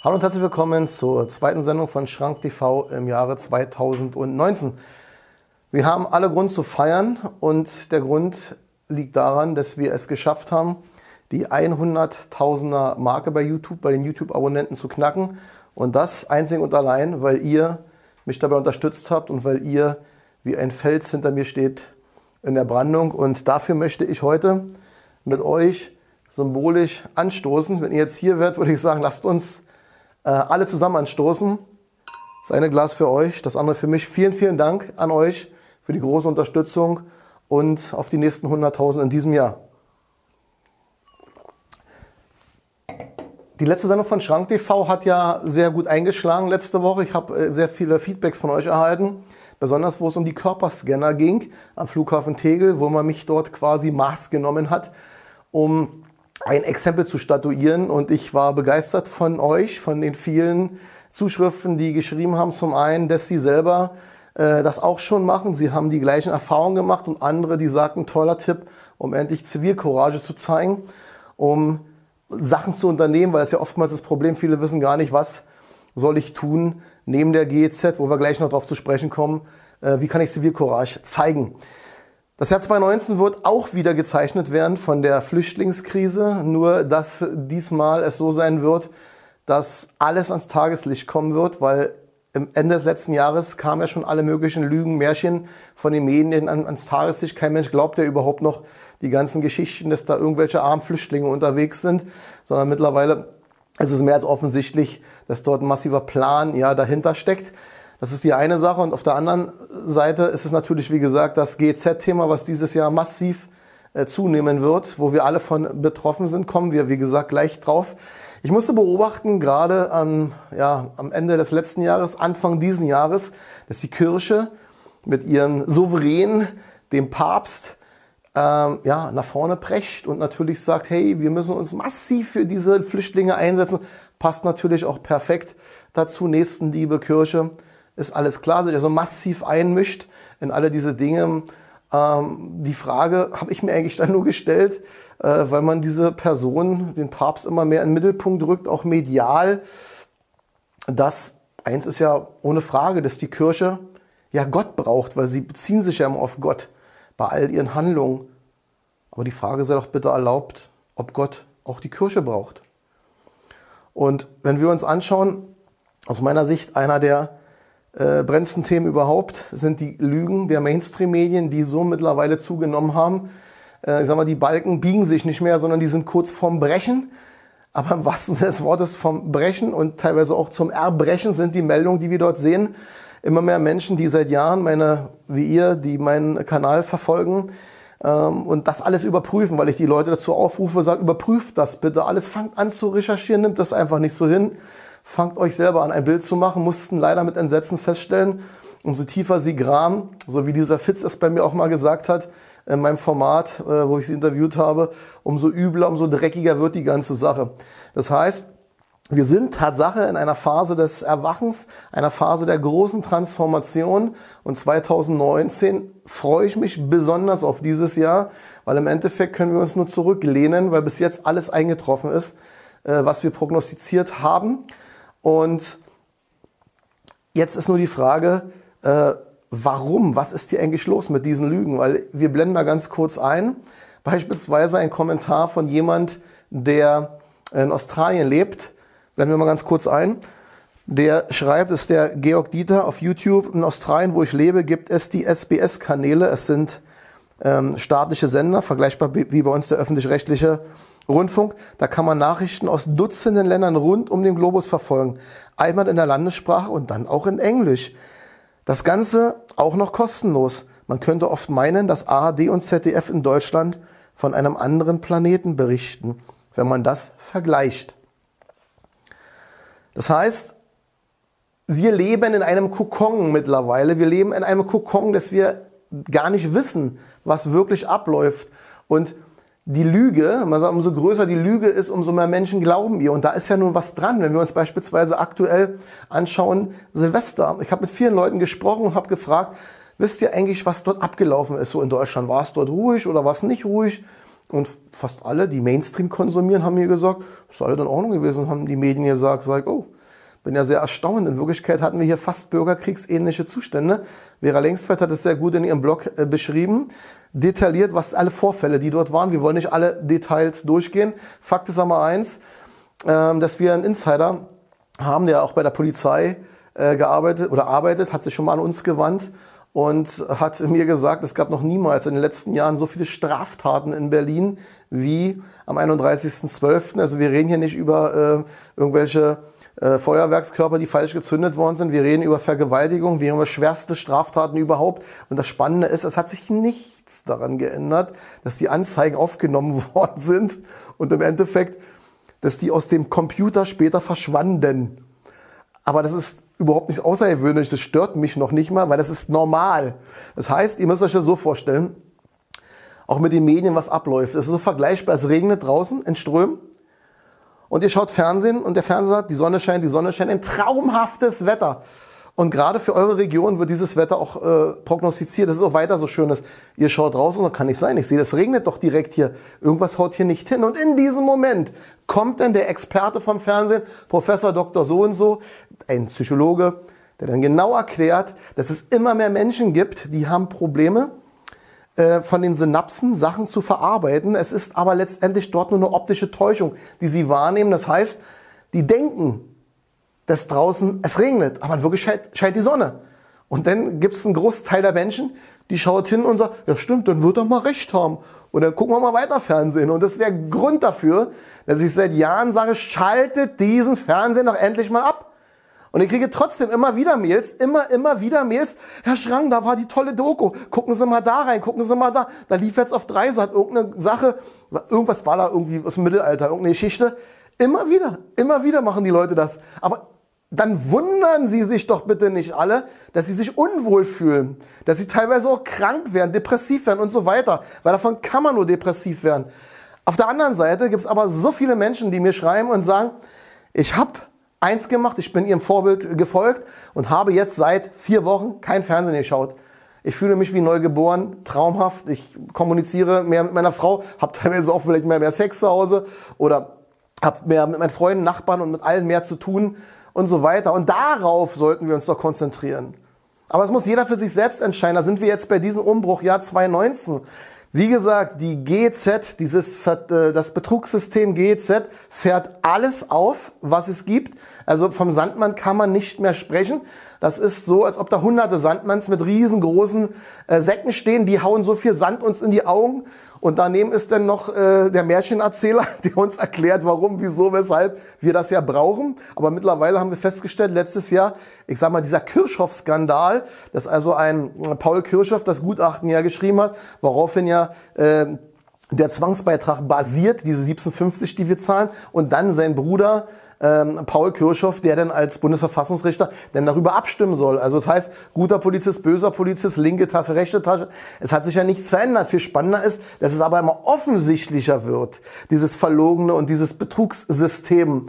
Hallo und herzlich willkommen zur zweiten Sendung von Schrank TV im Jahre 2019. Wir haben alle Grund zu feiern und der Grund liegt daran, dass wir es geschafft haben, die 100.000er Marke bei YouTube, bei den YouTube-Abonnenten zu knacken. Und das einzig und allein, weil ihr mich dabei unterstützt habt und weil ihr wie ein Fels hinter mir steht in der Brandung. Und dafür möchte ich heute mit euch symbolisch anstoßen. Wenn ihr jetzt hier wärt, würde ich sagen, lasst uns alle zusammen anstoßen. Das eine Glas für euch, das andere für mich. Vielen, vielen Dank an euch für die große Unterstützung und auf die nächsten 100.000 in diesem Jahr. Die letzte Sendung von Schrank TV hat ja sehr gut eingeschlagen letzte Woche. Ich habe sehr viele Feedbacks von euch erhalten, besonders wo es um die Körperscanner ging am Flughafen Tegel, wo man mich dort quasi Maß genommen hat, um ein Exempel zu statuieren. Und ich war begeistert von euch, von den vielen Zuschriften, die geschrieben haben. Zum einen, dass sie selber das auch schon machen. Sie haben die gleichen Erfahrungen gemacht und andere, die sagten, toller Tipp, um endlich Zivilcourage zu zeigen, um Sachen zu unternehmen, weil das ja oftmals das Problem, viele wissen gar nicht, was soll ich tun neben der GEZ, wo wir gleich noch drauf zu sprechen kommen, wie kann ich Zivilcourage zeigen. Das Jahr 2019 wird auch wieder gezeichnet werden von der Flüchtlingskrise, nur dass diesmal es so sein wird, dass alles ans Tageslicht kommen wird, weil im Ende des letzten Jahres kamen ja schon alle möglichen Lügen, Märchen von den Medien ans Tageslicht. Kein Mensch glaubt ja überhaupt noch die ganzen Geschichten, dass da irgendwelche armen Flüchtlinge unterwegs sind, sondern mittlerweile ist es mehr als offensichtlich, dass dort ein massiver Plan dahinter steckt. Das ist die eine Sache. Und auf der anderen Seite ist es natürlich, wie gesagt, das GEZ-Thema, was dieses Jahr massiv zunehmen wird, wo wir alle von betroffen sind. Kommen wir, wie gesagt, gleich drauf. Ich musste beobachten, gerade am Ende des letzten Jahres, Anfang diesen Jahres, dass die Kirche mit ihrem Souverän, dem Papst, nach vorne prescht und natürlich sagt, hey, wir müssen uns massiv für diese Flüchtlinge einsetzen. Passt natürlich auch perfekt dazu. Nächstenliebe, Kirche, ist alles klar, sich also massiv einmischt in alle diese Dinge. Die Frage habe ich mir eigentlich dann nur gestellt, weil man diese Person, den Papst, immer mehr in den Mittelpunkt rückt, auch medial. Das eins ist ja ohne Frage, dass die Kirche ja Gott braucht, weil sie beziehen sich ja immer auf Gott bei all ihren Handlungen. Aber die Frage sei doch bitte erlaubt, ob Gott auch die Kirche braucht. Und wenn wir uns anschauen, aus meiner Sicht einer der brennendsten Themen überhaupt sind die Lügen der Mainstream-Medien, die so mittlerweile zugenommen haben. Ich sag mal, die Balken biegen sich nicht mehr, sondern die sind kurz vorm Brechen. Aber im wahrsten Sinne des Wortes vom Brechen und teilweise auch zum Erbrechen sind die Meldungen, die wir dort sehen. Immer mehr Menschen, die seit Jahren, die meinen Kanal verfolgen und das alles überprüfen, weil ich die Leute dazu aufrufe, sage, überprüft das bitte alles, fangt an zu recherchieren, nimmt das einfach nicht so hin. Fangt euch selber an, ein Bild zu machen, mussten leider mit Entsetzen feststellen, umso tiefer sie graben, so wie dieser Fitz es bei mir auch mal gesagt hat, in meinem Format, wo ich sie interviewt habe, umso übler, umso dreckiger wird die ganze Sache. Das heißt, wir sind Tatsache in einer Phase des Erwachens, einer Phase der großen Transformation und 2019 freue ich mich besonders auf dieses Jahr, weil im Endeffekt können wir uns nur zurücklehnen, weil bis jetzt alles eingetroffen ist, was wir prognostiziert haben. Und jetzt ist nur die Frage, warum? Was ist hier eigentlich los mit diesen Lügen? Weil wir blenden mal ganz kurz ein. Beispielsweise ein Kommentar von jemand, der in Australien lebt. Blenden wir mal ganz kurz ein. Der schreibt, ist der Georg Dieter auf YouTube. In Australien, wo ich lebe, gibt es die SBS-Kanäle. Es sind staatliche Sender, vergleichbar wie bei uns der öffentlich-rechtliche Rundfunk. Da kann man Nachrichten aus Dutzenden Ländern rund um den Globus verfolgen. Einmal in der Landessprache und dann auch in Englisch. Das Ganze auch noch kostenlos. Man könnte oft meinen, dass ARD und ZDF in Deutschland von einem anderen Planeten berichten, wenn man das vergleicht. Das heißt, wir leben in einem Kokon mittlerweile. Wir leben in einem Kokon, dass wir gar nicht wissen, was wirklich abläuft. Und die Lüge, man sagt, umso größer die Lüge ist, umso mehr Menschen glauben ihr. Und da ist ja nun was dran, wenn wir uns beispielsweise aktuell anschauen, Silvester. Ich habe mit vielen Leuten gesprochen und habe gefragt, wisst ihr eigentlich, was dort abgelaufen ist so in Deutschland? War es dort ruhig oder war es nicht ruhig? Und fast alle, die Mainstream konsumieren, haben mir gesagt, das ist alles in Ordnung gewesen. Und haben die Medien gesagt, oh, bin ja sehr erstaunt. In Wirklichkeit hatten wir hier fast bürgerkriegsähnliche Zustände. Vera Lengsfeld hat es sehr gut in ihrem Blog beschrieben, detailliert, was alle Vorfälle, die dort waren. Wir wollen nicht alle Details durchgehen. Fakt ist aber eins, dass wir einen Insider haben, der auch bei der Polizei gearbeitet oder arbeitet, hat sich schon mal an uns gewandt und hat mir gesagt, es gab noch niemals in den letzten Jahren so viele Straftaten in Berlin wie am 31.12. Also wir reden hier nicht über irgendwelche Feuerwerkskörper, die falsch gezündet worden sind. Wir reden über Vergewaltigung, wir reden über schwerste Straftaten überhaupt. Und das Spannende ist, es hat sich nichts daran geändert, dass die Anzeigen aufgenommen worden sind und im Endeffekt, dass die aus dem Computer später verschwanden. Aber das ist überhaupt nichts Außergewöhnliches, das stört mich noch nicht mal, weil das ist normal. Das heißt, ihr müsst euch das so vorstellen, auch mit den Medien, was abläuft. Es ist so vergleichbar, es regnet draußen in Strömen und ihr schaut Fernsehen und der Fernseher sagt, die Sonne scheint, ein traumhaftes Wetter. Und gerade für eure Region wird dieses Wetter auch prognostiziert. Das ist auch weiter so schönes. Ihr schaut raus und das kann nicht sein. Ich sehe, das regnet doch direkt hier. Irgendwas haut hier nicht hin. Und in diesem Moment kommt dann der Experte vom Fernsehen, Professor Dr. So und so, ein Psychologe, der dann genau erklärt, dass es immer mehr Menschen gibt, die haben Probleme, von den Synapsen Sachen zu verarbeiten. Es ist aber letztendlich dort nur eine optische Täuschung, die sie wahrnehmen. Das heißt, die denken, dass draußen es regnet, aber in Wirklichkeit scheint die Sonne. Und dann gibt es einen Großteil der Menschen, die schaut hin und sagt, ja stimmt, dann wird er mal recht haben. Und dann gucken wir mal weiter Fernsehen. Und das ist der Grund dafür, dass ich seit Jahren sage, schaltet diesen Fernsehen doch endlich mal ab. Und ich kriege trotzdem immer wieder Mails, immer wieder Mails. Herr Schrang, da war die tolle Doku. Gucken Sie mal da rein, gucken Sie mal da. Da lief jetzt auf Dreisat irgendeine Sache, irgendwas war da irgendwie aus dem Mittelalter, irgendeine Geschichte. Immer wieder machen die Leute das. Aber dann wundern Sie sich doch bitte nicht alle, dass Sie sich unwohl fühlen, dass Sie teilweise auch krank werden, depressiv werden und so weiter, weil davon kann man nur depressiv werden. Auf der anderen Seite gibt es aber so viele Menschen, die mir schreiben und sagen, ich habe eins gemacht, ich bin Ihrem Vorbild gefolgt und habe jetzt seit 4 Wochen kein Fernsehen geschaut. Ich fühle mich wie neugeboren, traumhaft, ich kommuniziere mehr mit meiner Frau, habe teilweise auch vielleicht mehr Sex zu Hause oder habe mehr mit meinen Freunden, Nachbarn und mit allen mehr zu tun und so weiter. Und darauf sollten wir uns doch konzentrieren. Aber es muss jeder für sich selbst entscheiden. Da sind wir jetzt bei diesem Umbruchjahr 2019. Wie gesagt, die GEZ, das Betrugssystem GEZ fährt alles auf, was es gibt. Also vom Sandmann kann man nicht mehr sprechen. Das ist so, als ob da hunderte Sandmanns mit riesengroßen Säcken stehen. Die hauen so viel Sand uns in die Augen. Und daneben ist dann noch der Märchenerzähler, der uns erklärt, warum, wieso, weshalb wir das ja brauchen. Aber mittlerweile haben wir festgestellt, letztes Jahr, ich sag mal, dieser Kirchhoff-Skandal, dass also ein Paul Kirchhoff das Gutachten ja geschrieben hat, woraufhin ja der Zwangsbeitrag basiert, diese 17,50, die wir zahlen, und dann sein Bruder Paul Kirchhoff, der dann als Bundesverfassungsrichter dann darüber abstimmen soll. Also das heißt, guter Polizist, böser Polizist, linke Tasche, rechte Tasche. Es hat sich ja nichts verändert. Viel spannender ist, dass es aber immer offensichtlicher wird, dieses Verlogene und dieses Betrugssystem.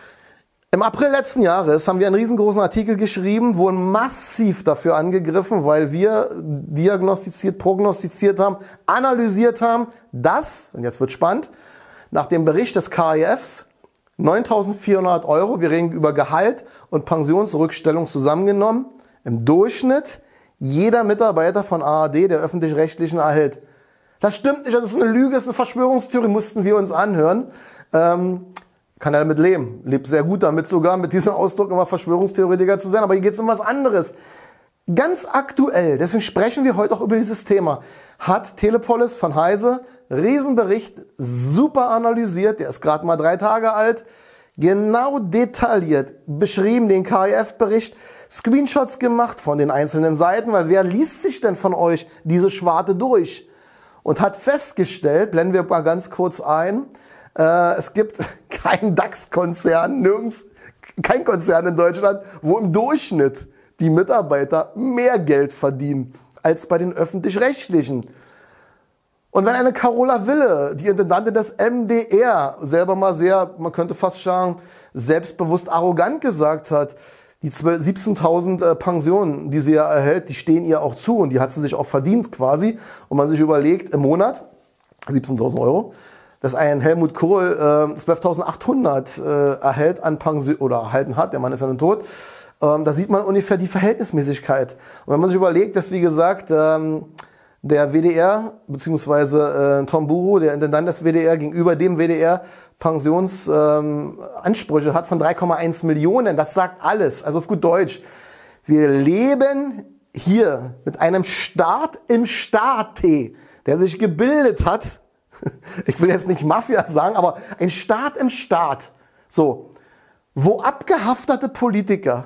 Im April letzten Jahres haben wir einen riesengroßen Artikel geschrieben, wurden massiv dafür angegriffen, weil wir diagnostiziert, prognostiziert haben, analysiert haben, dass, und jetzt wird spannend, nach dem Bericht des KIFs 9.400 €, wir reden über Gehalt und Pensionsrückstellung zusammengenommen, im Durchschnitt jeder Mitarbeiter von ARD, der Öffentlich-Rechtlichen, erhält. Das stimmt nicht, das ist eine Lüge, das ist eine Verschwörungstheorie, mussten wir uns anhören. Kann er damit leben, lebt sehr gut damit sogar, mit diesem Ausdruck immer Verschwörungstheoretiker zu sein, aber hier geht es um was anderes. Ganz aktuell, deswegen sprechen wir heute auch über dieses Thema, hat Telepolis von Heise, Riesenbericht, super analysiert, der ist gerade mal 3 Tage alt, genau detailliert beschrieben, den KIF-Bericht, Screenshots gemacht von den einzelnen Seiten, weil wer liest sich denn von euch diese Schwarte durch? Und hat festgestellt, blenden wir mal ganz kurz ein, es gibt keinen DAX-Konzern, nirgends, kein Konzern in Deutschland, wo im Durchschnitt die Mitarbeiter mehr Geld verdienen als bei den Öffentlich-Rechtlichen. Und wenn eine Carola Wille, die Intendantin des MDR, selber mal sehr, man könnte fast sagen, selbstbewusst arrogant gesagt hat, die 17.000 Pensionen, die sie ja erhält, die stehen ihr auch zu und die hat sie sich auch verdient quasi. Und man sich überlegt, im Monat 17.000 Euro, dass ein Helmut Kohl 12.800 erhält an Pension oder erhalten hat, der Mann ist ja nun tot. Da sieht man ungefähr die Verhältnismäßigkeit. Und wenn man sich überlegt, dass wie gesagt der WDR bzw. Tom Buro, der Intendant des WDR, gegenüber dem WDR Pensionsansprüche hat von 3,1 Millionen, das sagt alles. Also auf gut Deutsch, wir leben hier mit einem Staat im Staate, der sich gebildet hat. Ich will jetzt nicht Mafia sagen, aber ein Staat im Staat. So, wo abgehalfterte Politiker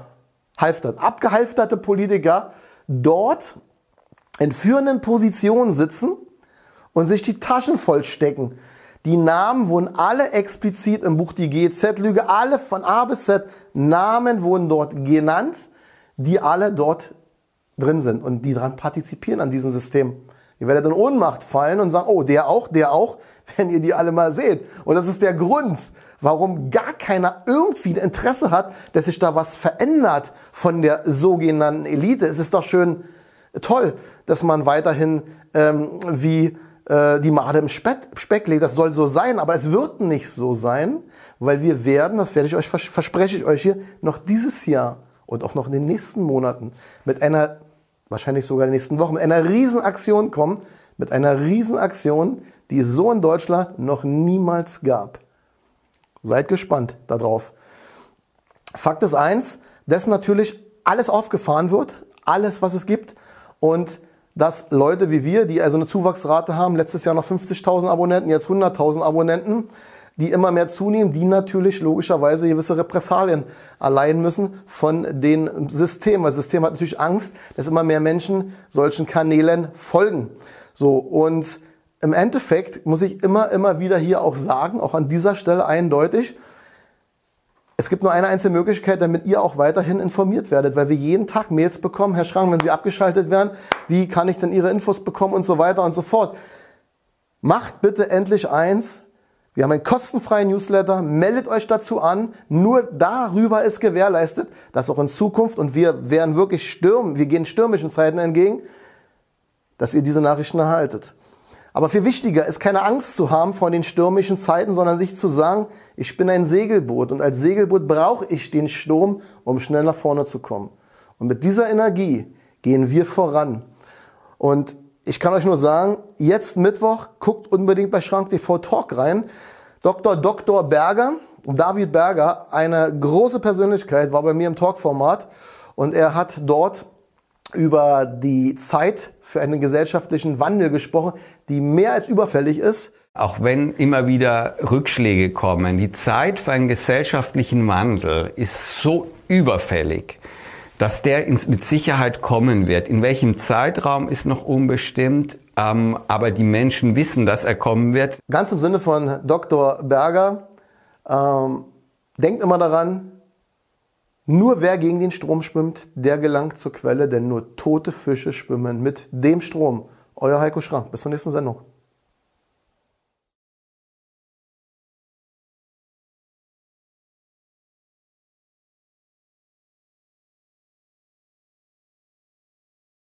dort in führenden Positionen sitzen und sich die Taschen vollstecken. Die Namen wurden alle explizit im Buch Die GEZ-Lüge, alle von A bis Z, Namen wurden dort genannt, die alle dort drin sind und die daran partizipieren an diesem System. Ihr werdet in Ohnmacht fallen und sagen, oh, der auch, wenn ihr die alle mal seht. Und das ist der Grund, warum gar keiner irgendwie Interesse hat, dass sich da was verändert von der sogenannten Elite. Es ist doch schön toll, dass man weiterhin wie die Made im Speck legt. Das soll so sein, aber es wird nicht so sein, weil wir werden, das werde ich euch, verspreche ich euch hier, noch dieses Jahr und auch noch in den nächsten Monaten mit einer, wahrscheinlich sogar in den nächsten Wochen, mit einer Riesenaktion kommen, mit einer Riesenaktion, die es so in Deutschland noch niemals gab. Seid gespannt darauf. Fakt ist eins, dass natürlich alles aufgefahren wird, alles, was es gibt, und dass Leute wie wir, die also eine Zuwachsrate haben, letztes Jahr noch 50.000 Abonnenten, jetzt 100.000 Abonnenten, die immer mehr zunehmen, die natürlich logischerweise gewisse Repressalien erleiden müssen von dem System. Weil das System hat natürlich Angst, dass immer mehr Menschen solchen Kanälen folgen. So, und im Endeffekt muss ich immer wieder hier auch sagen, auch an dieser Stelle eindeutig, es gibt nur eine einzige Möglichkeit, damit ihr auch weiterhin informiert werdet, weil wir jeden Tag Mails bekommen, Herr Schrank, wenn Sie abgeschaltet werden, wie kann ich denn Ihre Infos bekommen und so weiter und so fort. Macht bitte endlich eins, wir haben einen kostenfreien Newsletter, meldet euch dazu an, nur darüber ist gewährleistet, dass auch in Zukunft, und wir werden wirklich wir gehen stürmischen Zeiten entgegen, dass ihr diese Nachrichten erhaltet. Aber viel wichtiger ist, keine Angst zu haben vor den stürmischen Zeiten, sondern sich zu sagen, ich bin ein Segelboot und als Segelboot brauche ich den Sturm, um schnell nach vorne zu kommen. Und mit dieser Energie gehen wir voran. Und ich kann euch nur sagen, jetzt Mittwoch, guckt unbedingt bei Schrank TV Talk rein. Dr. Berger, David Berger, eine große Persönlichkeit, war bei mir im Talk-Format und er hat dort über die Zeit für einen gesellschaftlichen Wandel gesprochen, die mehr als überfällig ist. Auch wenn immer wieder Rückschläge kommen, die Zeit für einen gesellschaftlichen Wandel ist so überfällig, dass der mit Sicherheit kommen wird. In welchem Zeitraum ist noch unbestimmt, aber die Menschen wissen, dass er kommen wird. Ganz im Sinne von Dr. Berger, denkt immer daran, nur wer gegen den Strom schwimmt, der gelangt zur Quelle, denn nur tote Fische schwimmen mit dem Strom. Euer Heiko Schrank. Bis zur nächsten Sendung.